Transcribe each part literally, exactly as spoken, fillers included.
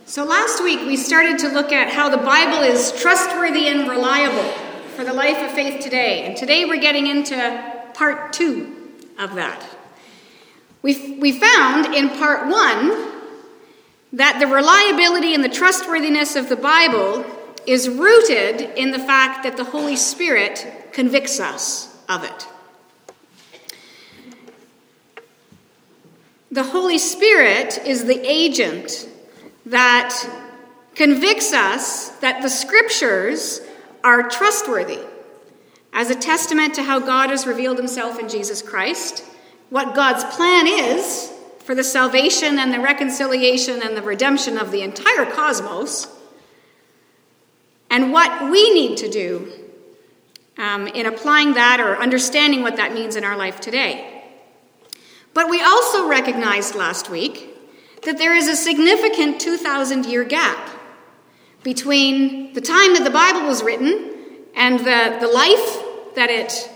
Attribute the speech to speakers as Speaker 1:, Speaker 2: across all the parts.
Speaker 1: So last week we started to look at how the Bible is trustworthy and reliable for the life of faith today. And today we're getting into part two of that. We we found in part one that the reliability and the trustworthiness of the Bible is rooted in the fact that the Holy Spirit convicts us of it. The Holy Spirit is the agent that convicts us that the Scriptures are trustworthy as a testament to how God has revealed himself in Jesus Christ, what God's plan is for the salvation and the reconciliation and the redemption of the entire cosmos, and what we need to do um, in applying that or understanding what that means in our life today. But we also recognized last week that there is a significant two thousand year gap between the time that the Bible was written and the, the life that it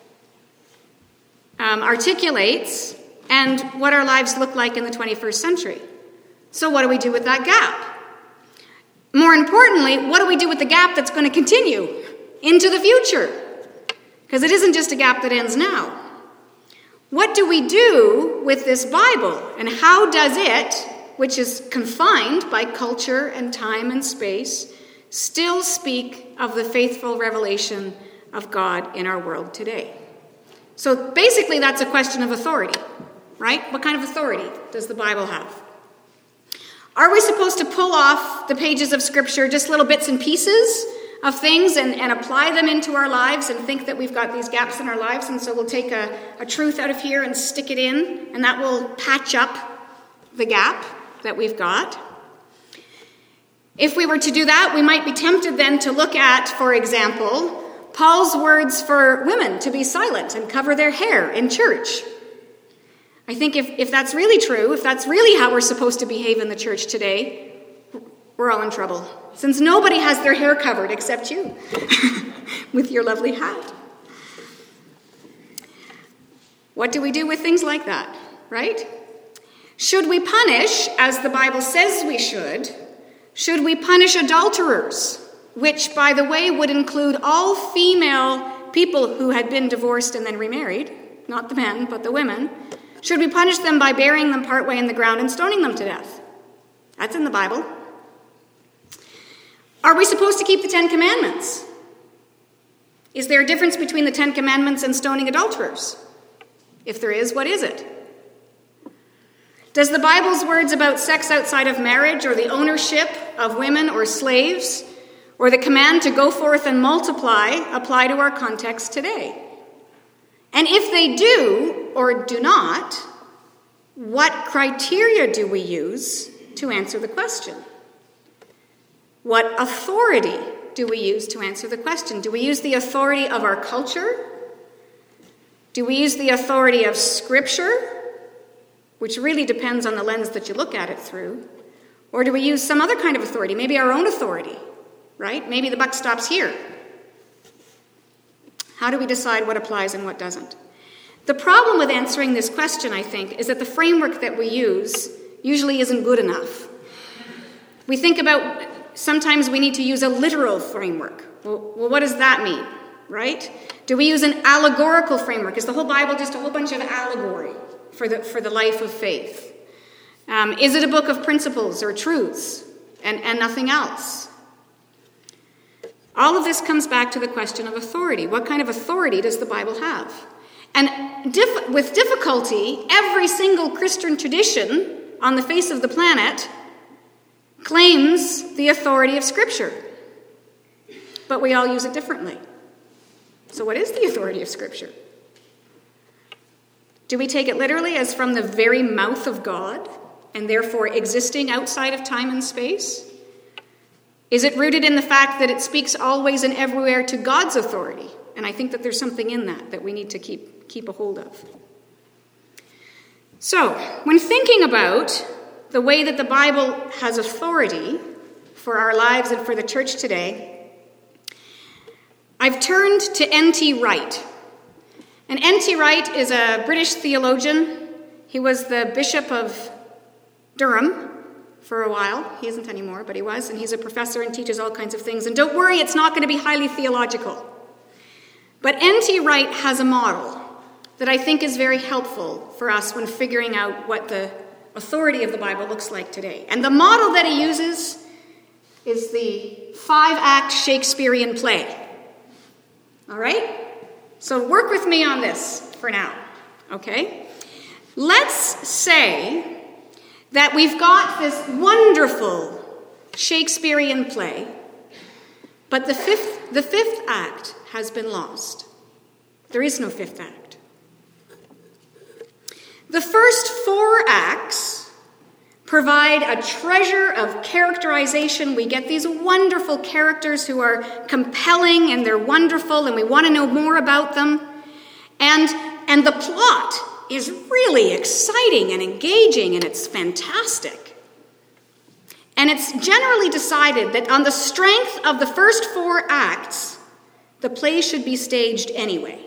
Speaker 1: um, articulates and what our lives look like in the twenty-first century. So what do we do with that gap? More importantly, what do we do with the gap that's going to continue into the future? Because it isn't just a gap that ends now. What do we do with this Bible? And how does it, which is confined by culture and time and space, still speak of the faithful revelation of God in our world today? So basically that's a question of authority, right? What kind of authority does the Bible have? Are we supposed to pull off the pages of Scripture, just little bits and pieces of things, and, and apply them into our lives and think that we've got these gaps in our lives, and so we'll take a, a truth out of here and stick it in, and that will patch up the gap that we've got? If we were to do that, we might be tempted then to look at, for example, Paul's words for women to be silent and cover their hair in church. I think if, if that's really true, if that's really how we're supposed to behave in the church today, we're all in trouble. Since nobody has their hair covered except you, with your lovely hat. What do we do with things like that, right? Should we punish, as the Bible says we should, should we punish adulterers, which, by the way, would include all female people who had been divorced and then remarried, not the men, but the women? Should we punish them by burying them partway in the ground and stoning them to death? That's in the Bible. Are we supposed to keep the Ten Commandments? Is there a difference between the Ten Commandments and stoning adulterers? If there is, what is it? Does the Bible's words about sex outside of marriage, or the ownership of women or slaves, or the command to go forth and multiply apply to our context today? And if they do or do not, what criteria do we use to answer the question? What authority do we use to answer the question? Do we use the authority of our culture? Do we use the authority of Scripture, which really depends on the lens that you look at it through? Or do we use some other kind of authority, maybe our own authority, right? Maybe the buck stops here. How do we decide what applies and what doesn't? The problem with answering this question, I think, is that the framework that we use usually isn't good enough. We think about, sometimes we need to use a literal framework. Well, well, what does that mean, right? Do we use an allegorical framework? Is the whole Bible just a whole bunch of allegory for the, for the life of faith? Um, is it a book of principles or truths and, and nothing else? All of this comes back to the question of authority. What kind of authority does the Bible have? And diff- with difficulty, every single Christian tradition on the face of the planet claims the authority of Scripture. But we all use it differently. So what is the authority of Scripture? Do we take it literally as from the very mouth of God, and therefore existing outside of time and space? Is it rooted in the fact that it speaks always and everywhere to God's authority? And I think that there's something in that that we need to keep, keep a hold of. So, when thinking about the way that the Bible has authority for our lives and for the church today, I've turned to N T Wright. And N T Wright is a British theologian. He was the Bishop of Durham for a while. He isn't anymore, but he was, and he's a professor and teaches all kinds of things. And don't worry, it's not going to be highly theological. But N T Wright has a model that I think is very helpful for us when figuring out what the authority of the Bible looks like today. And the model that he uses is the five-act Shakespearean play. All right? So work with me on this for now, okay? Let's say that we've got this wonderful Shakespearean play, but the fifth, the fifth act has been lost. There is no fifth act. The first four acts provide a treasure of characterization. We get these wonderful characters who are compelling and they're wonderful and we want to know more about them. And, and the plot is really exciting and engaging and it's fantastic. And it's generally decided that on the strength of the first four acts, the play should be staged anyway.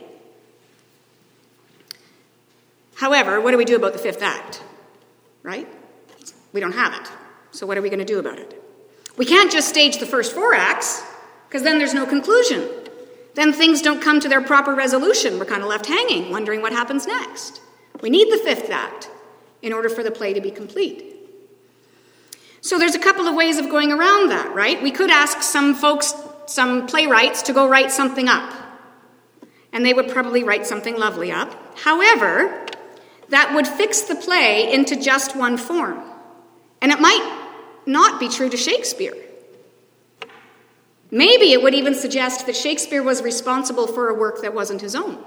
Speaker 1: However, what do we do about the fifth act? Right? We don't have it. So what are we going to do about it? We can't just stage the first four acts, because then there's no conclusion. Then things don't come to their proper resolution. We're kind of left hanging, wondering what happens next. We need the fifth act in order for the play to be complete. So there's a couple of ways of going around that, right? We could ask some folks, some playwrights, to go write something up. And they would probably write something lovely up. However, that would fix the play into just one form. And it might not be true to Shakespeare. Maybe it would even suggest that Shakespeare was responsible for a work that wasn't his own.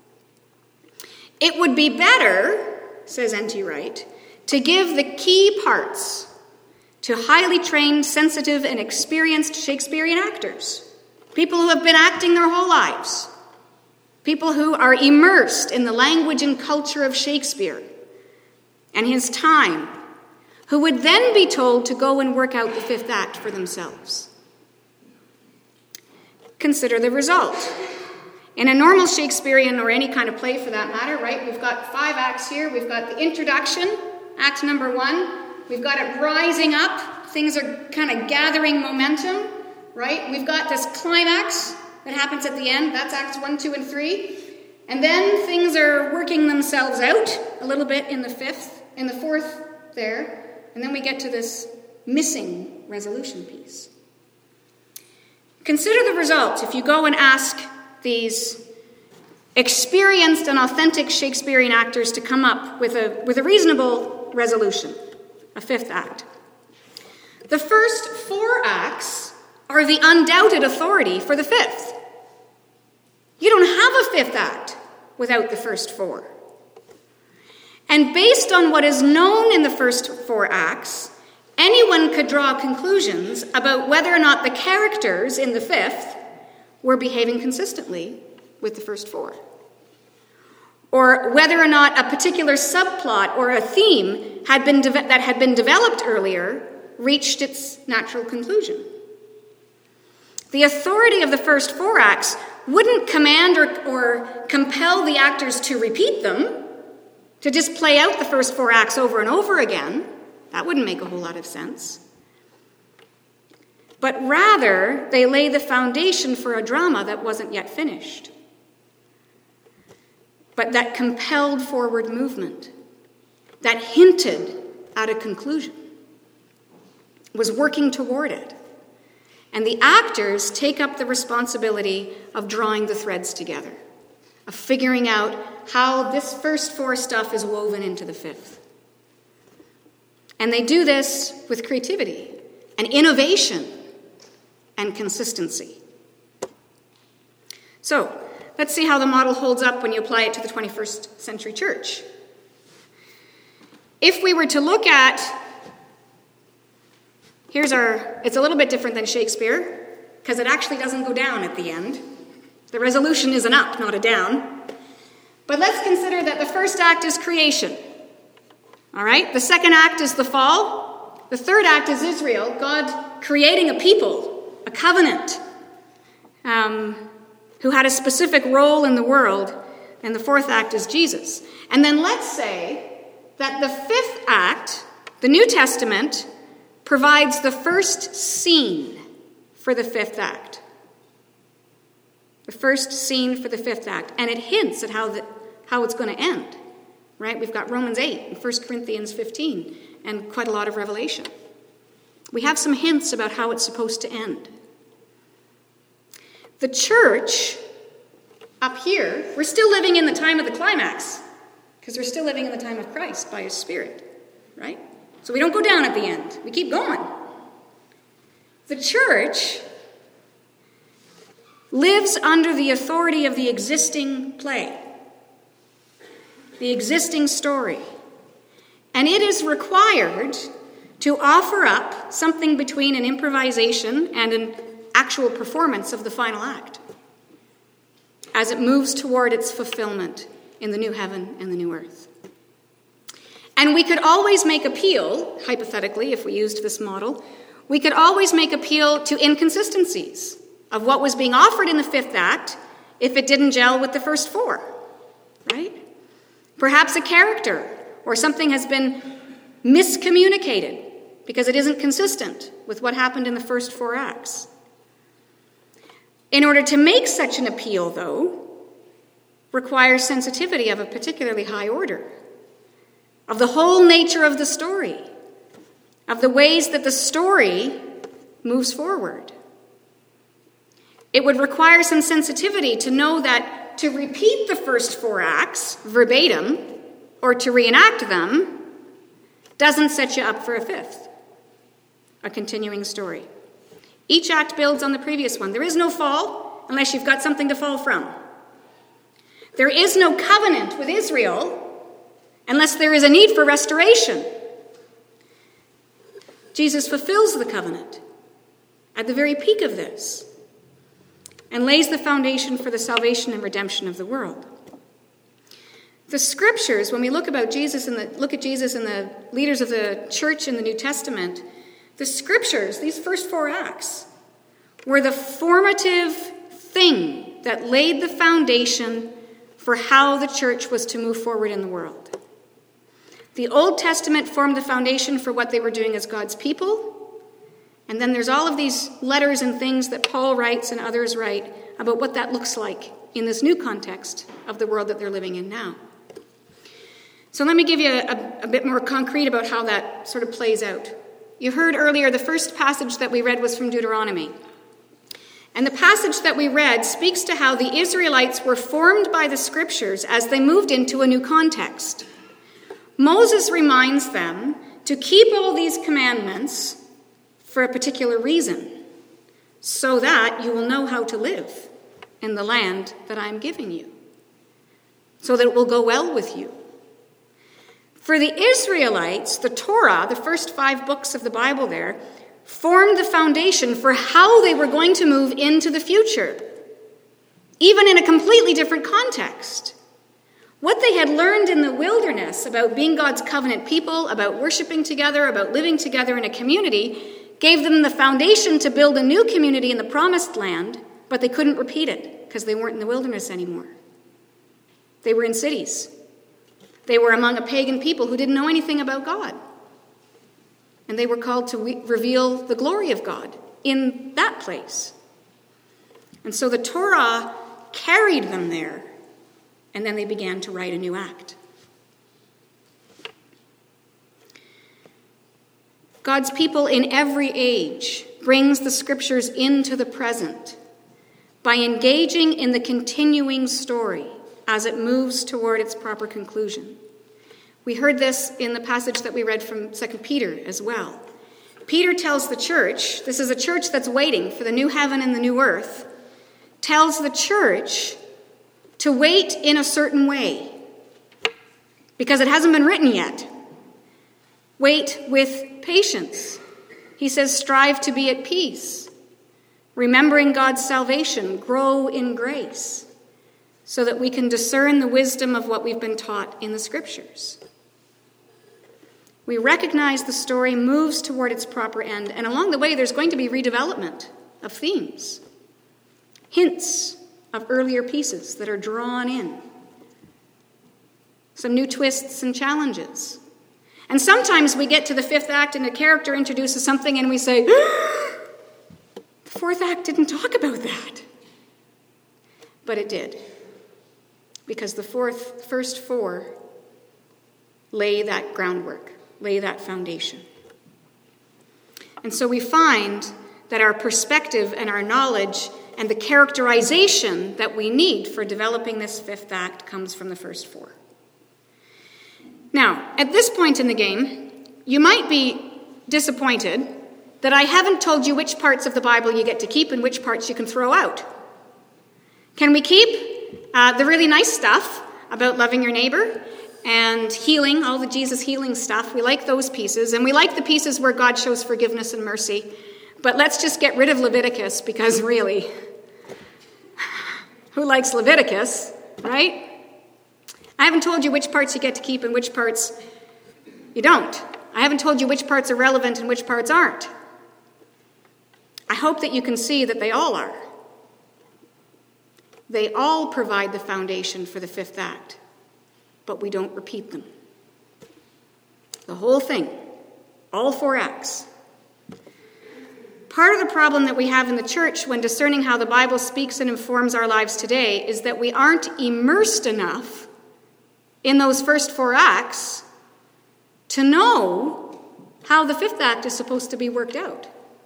Speaker 1: It would be better, says N T Wright, to give the key parts to highly trained, sensitive, and experienced Shakespearean actors, people who have been acting their whole lives, people who are immersed in the language and culture of Shakespeare and his time, who would then be told to go and work out the fifth act for themselves. Consider the result. In a normal Shakespearean, or any kind of play for that matter, right, we've got five acts here. We've got the introduction, act number one. We've got it rising up. Things are kind of gathering momentum, right? We've got this climax that happens at the end. That's acts one, two, and three. And then things are working themselves out a little bit in the fifth, in the fourth there. And then we get to this missing resolution piece. Consider the result if you go and ask these experienced and authentic Shakespearean actors to come up with a, with a reasonable resolution, a fifth act. The first four acts are the undoubted authority for the fifth. You don't have a fifth act without the first four. And based on what is known in the first four acts, anyone could draw conclusions about whether or not the characters in the fifth were behaving consistently with the first four, or whether or not a particular subplot or a theme had been de- that had been developed earlier reached its natural conclusion. The authority of the first four acts wouldn't command or, or compel the actors to repeat them, to just play out the first four acts over and over again. That wouldn't make a whole lot of sense. But rather, they lay the foundation for a drama that wasn't yet finished, but that compelled forward movement, that hinted at a conclusion, was working toward it. And the actors take up the responsibility of drawing the threads together, of figuring out how this first four stuff is woven into the fifth. And they do this with creativity and innovation and consistency. So, let's see how the model holds up when you apply it to the twenty-first century church. If we were to look at, here's our, it's a little bit different than Shakespeare, because it actually doesn't go down at the end. The resolution is an up, not a down. But let's consider that the first act is creation. All right? The second act is the fall. The third act is Israel, God creating a people, a covenant, um, who had a specific role in the world. And the fourth act is Jesus. And then let's say that the fifth act, the New Testament, provides the first scene for the fifth act. The first scene for the fifth act. And it hints at how, the, how it's going to end. Right? We've got Romans eight and First Corinthians fifteen and quite a lot of Revelation. We have some hints about how it's supposed to end. The church, up here, we're still living in the time of the climax, because we're still living in the time of Christ by his Spirit, right? So we don't go down at the end. We keep going. The church lives under the authority of the existing play, the existing story. And it is required to offer up something between an improvisation and an actual performance of the final act as it moves toward its fulfillment in the new heaven and the new earth. And we could always make appeal, hypothetically, if we used this model, we could always make appeal to inconsistencies of what was being offered in the fifth act if it didn't gel with the first four, right? Perhaps a character or something has been miscommunicated because it isn't consistent with what happened in the first four acts. In order to make such an appeal, though, requires sensitivity of a particularly high order, of the whole nature of the story, of the ways that the story moves forward. It would require some sensitivity to know that to repeat the first four acts verbatim or to reenact them doesn't set you up for a fifth, a continuing story. Each act builds on the previous one. There is no fall unless you've got something to fall from. There is no covenant with Israel unless there is a need for restoration. Jesus fulfills the covenant at the very peak of this and lays the foundation for the salvation and redemption of the world. The scriptures, when we look about Jesus and the look at Jesus and the leaders of the church in the New Testament, the scriptures, these first four acts, were the formative thing that laid the foundation for how the church was to move forward in the world. The Old Testament formed the foundation for what they were doing as God's people. And then there's all of these letters and things that Paul writes and others write about what that looks like in this new context of the world that they're living in now. So let me give you a, a, a bit more concrete about how that sort of plays out. You heard earlier the first passage that we read was from Deuteronomy. And the passage that we read speaks to how the Israelites were formed by the scriptures as they moved into a new context. Moses reminds them to keep all these commandments for a particular reason, so that you will know how to live in the land that I am giving you, so that it will go well with you. For the Israelites, the Torah, the first five books of the Bible there, formed the foundation for how they were going to move into the future, even in a completely different context. What they had learned in the wilderness about being God's covenant people, about worshiping together, about living together in a community, gave them the foundation to build a new community in the promised land, but they couldn't repeat it because they weren't in the wilderness anymore. They were in cities. They were among a pagan people who didn't know anything about God. And they were called to re- reveal the glory of God in that place. And so the Torah carried them there, and then they began to write a new act. God's people in every age brings the scriptures into the present by engaging in the continuing story as it moves toward its proper conclusion. We heard this in the passage that we read from Second Peter as well. Peter tells the church, this is a church that's waiting for the new heaven and the new earth, tells the church to wait in a certain way because it hasn't been written yet. Wait with patience. He says, strive to be at peace, remembering God's salvation, grow in grace, so that we can discern the wisdom of what we've been taught in the scriptures. We recognize the story moves toward its proper end, and along the way there's going to be redevelopment of themes, hints of earlier pieces that are drawn in, some new twists and challenges. And sometimes we get to the fifth act and a character introduces something and we say, the fourth act didn't talk about that. But it did. Because the fourth, first four lay that groundwork, lay that foundation. And so we find that our perspective and our knowledge and the characterization that we need for developing this fifth act comes from the first four. Now, at this point in the game, you might be disappointed that I haven't told you which parts of the Bible you get to keep and which parts you can throw out. Can we keep uh, the really nice stuff about loving your neighbor and healing, all the Jesus healing stuff? We like those pieces, and we like the pieces where God shows forgiveness and mercy. But let's just get rid of Leviticus, because really, who likes Leviticus, right? I haven't told you which parts you get to keep and which parts you don't. I haven't told you which parts are relevant and which parts aren't. I hope that you can see that they all are. They all provide the foundation for the fifth act, but we don't repeat them. The whole thing, all four acts. Part of the problem that we have in the church when discerning how the Bible speaks and informs our lives today is that we aren't immersed enough in those first four acts to know how the fifth act is supposed to be worked out.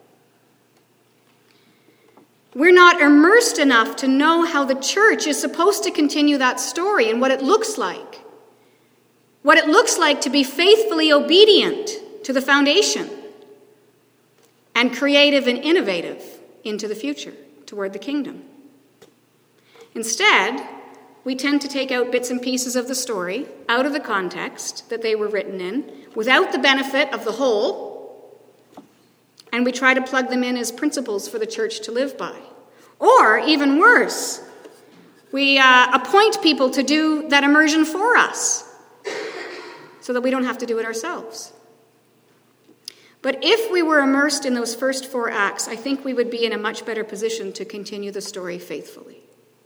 Speaker 1: We're not immersed enough to know how the church is supposed to continue that story and what it looks like. What it looks like to be faithfully obedient to the foundation and creative and innovative into the future, toward the kingdom. Instead, we tend to take out bits and pieces of the story out of the context that they were written in, without the benefit of the whole, and we try to plug them in as principles for the church to live by. Or, even worse, we uh, appoint people to do that immersion for us, so that we don't have to do it ourselves. But if we were immersed in those first four acts, I think we would be in a much better position to continue the story faithfully.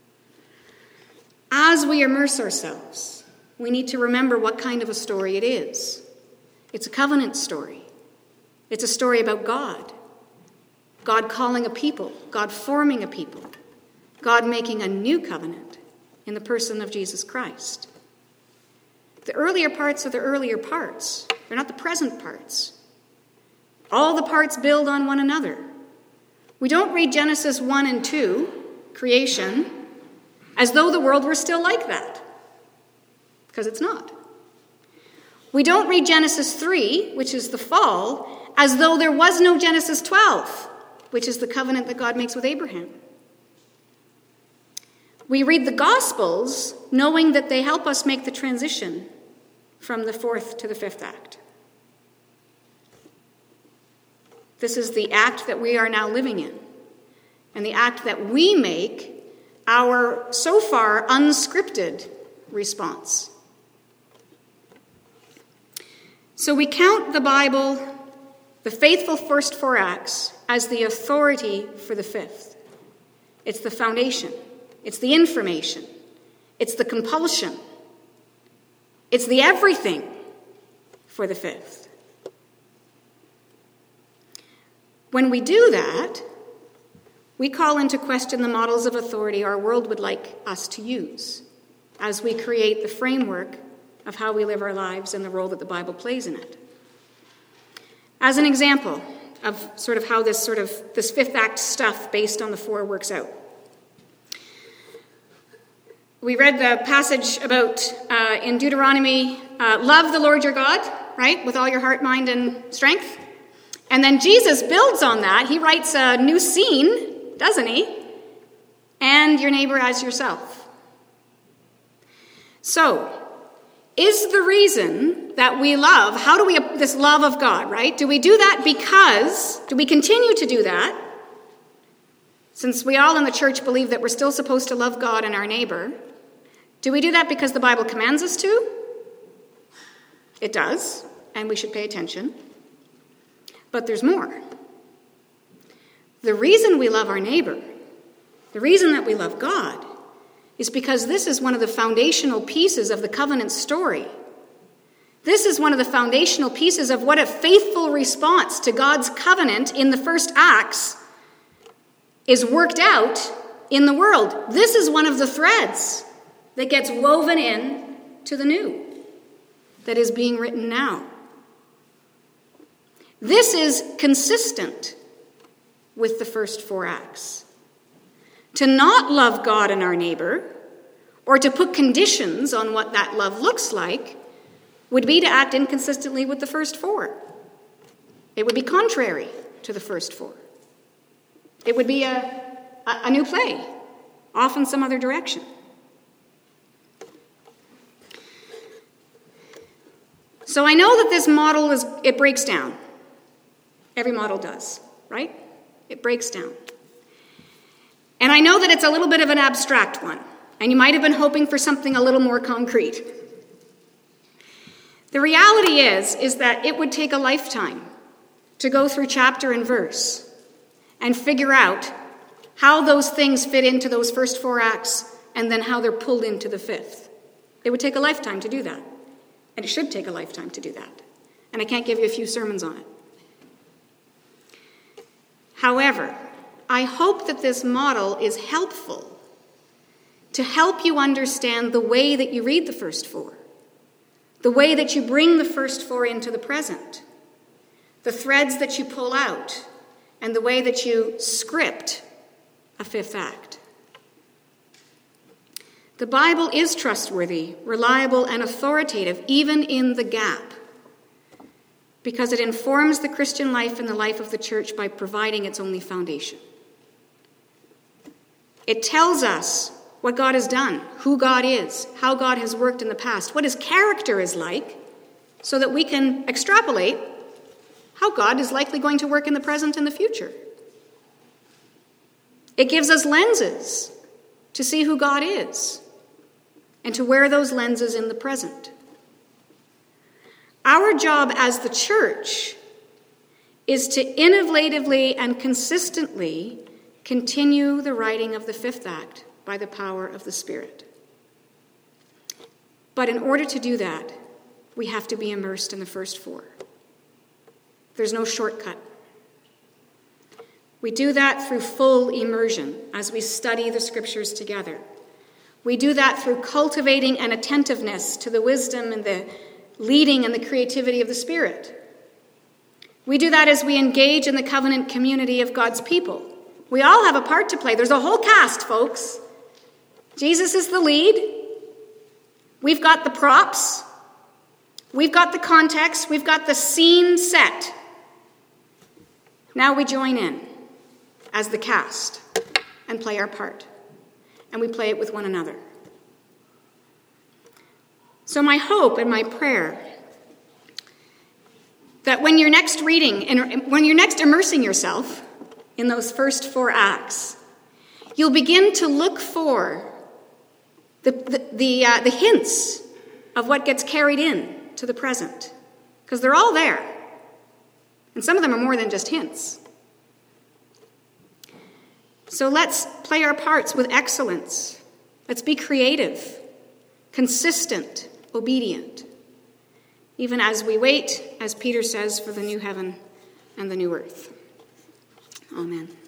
Speaker 1: As we immerse ourselves, we need to remember what kind of a story it is. It's a covenant story. It's a story about God. God calling a people, God forming a people, God making a new covenant in the person of Jesus Christ. The earlier parts are the earlier parts. They're not the present parts. All the parts build on one another. We don't read Genesis one and two, creation, as though the world were still like that, because it's not. We don't read Genesis three, which is the fall, as though there was no Genesis twelve, which is the covenant that God makes with Abraham. We read the Gospels knowing that they help us make the transition from the fourth to the fifth act. This is the act that we are now living in, and the act that we make our, so far, unscripted response. So we count the Bible, the faithful first four acts, as the authority for the fifth. It's the foundation. It's the information. It's the compulsion. It's the everything for the fifth. When we do that, we call into question the models of authority our world would like us to use as we create the framework of how we live our lives and the role that the Bible plays in it. As an example of sort of how this sort of this fifth act stuff based on the four works out. We read the passage about uh, in Deuteronomy, uh, love the Lord your God, right, with all your heart, mind, and strength. And then Jesus builds on that. He writes a new scene, doesn't he? And your neighbor as yourself. So, is the reason that we love, how do we, this love of God, right? Do we do that because, do we continue to do that? Since we all in the church believe that we're still supposed to love God and our neighbor, do we do that because the Bible commands us to? It does, and we should pay attention. But there's more. The reason we love our neighbor, the reason that we love God, is because this is one of the foundational pieces of the covenant story This is one of the foundational pieces of what a faithful response to God's covenant in the first Acts is worked out in the world. This is one of the threads that gets woven in to the new that is being written now. This is consistent with the first four Acts. To not love God and our neighbor, or to put conditions on what that love looks like, would be to act inconsistently with the first four. It would be contrary to the first four. It would be a, a, a new play, off in some other direction. So I know that this model is, it breaks down. Every model does, right? It breaks down. And I know that it's a little bit of an abstract one, and you might have been hoping for something a little more concrete. The reality is, is that it would take a lifetime to go through chapter and verse and figure out how those things fit into those first four acts and then how they're pulled into the fifth. It would take a lifetime to do that. And it should take a lifetime to do that. And I can't give you a few sermons on it. However, I hope that this model is helpful to help you understand the way that you read the first four, the way that you bring the first four into the present, the threads that you pull out, and the way that you script a fifth act. The Bible is trustworthy, reliable, and authoritative, even in the gap, because it informs the Christian life and the life of the church by providing its only foundation. It tells us what God has done, who God is, how God has worked in the past, what his character is like, so that we can extrapolate how God is likely going to work in the present and the future. It gives us lenses to see who God is and to wear those lenses in the present. Our job as the church is to innovatively and consistently continue the writing of the fifth act by the power of the Spirit. But in order to do that, we have to be immersed in the first four. There's no shortcut. We do that through full immersion as we study the scriptures together. We do that through cultivating an attentiveness to the wisdom and the leading and the creativity of the Spirit. We do that as we engage in the covenant community of God's people. We all have a part to play. There's a whole cast, folks. Jesus is the lead. We've got the props. We've got the context. We've got the scene set. Now we join in as the cast and play our part. And we play it with one another. So my hope and my prayer that when you're next reading and when you're next immersing yourself in those first four acts, you'll begin to look for the the the, uh, the hints of what gets carried in to the present, because they're all there, and some of them are more than just hints. So let's play our parts with excellence. Let's be creative, consistent, obedient, even as we wait, as Peter says, for the new heaven and the new earth. Amen.